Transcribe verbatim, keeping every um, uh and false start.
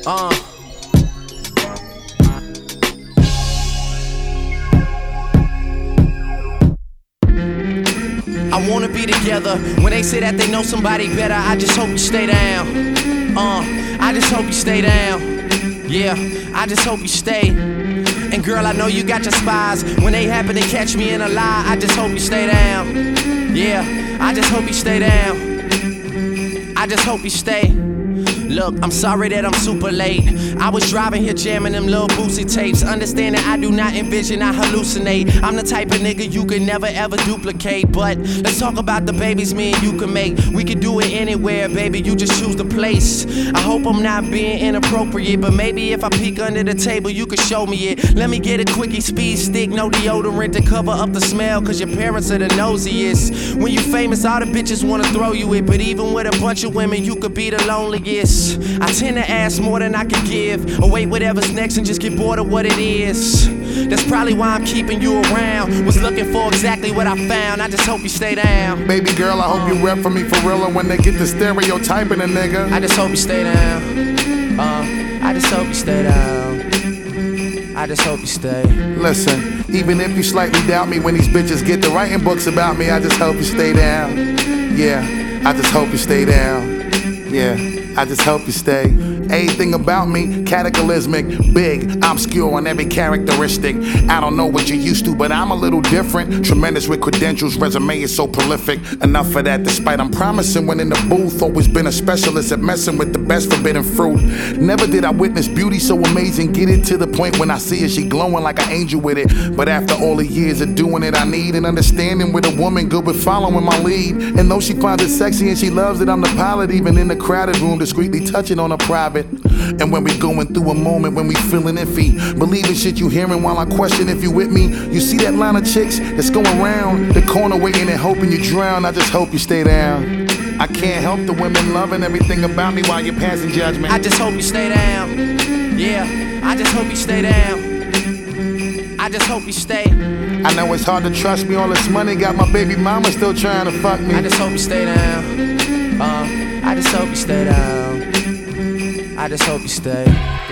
Uh. I wanna be together. When they say that they know somebody better, I just hope you stay down. Uh, I just hope you stay down. Yeah, I just hope you stay. And girl, I know you got your spies. When they happen to catch me in a lie, I just hope you stay down. Yeah, I just hope you stay down. I just hope you stay. Look, I'm sorry that I'm super late. I was driving here jamming them little Boosie tapes. Understand that I do not envision, I hallucinate. I'm the type of nigga you can never ever duplicate. But let's talk about the babies me and you can make. We can do it anywhere, baby, you just choose the place. I hope I'm not being inappropriate, but maybe if I peek under the table, you can show me it. Let me get a quickie speed stick, no deodorant to cover up the smell, cause your parents are the nosiest. When you famous, all the bitches wanna throw you it, but even with a bunch of women, you could be the loneliest. I tend to ask more than I can give, or wait whatever's next and just get bored of what it is. That's probably why I'm keeping you around. Was looking for exactly what I found. I just hope you stay down. Baby girl, I hope you rep for me for real. And when they get the stereotyping a nigga, I just hope you stay down. Uh, I just hope you stay down. I just hope you stay. Listen, even if you slightly doubt me when these bitches get to writing books about me, I just hope you stay down. Yeah, I just hope you stay down. Yeah, I just hope you stay. Everything about me, cataclysmic, big, obscure on every characteristic. I don't know what you're used to, but I'm a little different. Tremendous with credentials, resume is so prolific. Enough for that, despite I'm promising when in the booth. Always been a specialist at messing with the best forbidden fruit. Never did I witness beauty so amazing. Get it to the point when I see her, she glowing like an angel with it. But after all the years of doing it, I need an understanding with a woman good with following my lead. And though she finds it sexy and she loves it, I'm the pilot. Even in the crowded room, discreetly touching on her private. And when we going through a moment when we feeling iffy, believing shit you hearing while I question if you with me. You see that line of chicks that's going around the corner waiting and hoping you drown. I just hope you stay down. I can't help the women loving everything about me while you're passing judgment. I just hope you stay down. Yeah, I just hope you stay down. I just hope you stay. I know it's hard to trust me, all this money got my baby mama still trying to fuck me. I just hope you stay down. Uh, I just hope you stay down. I just hope you stay.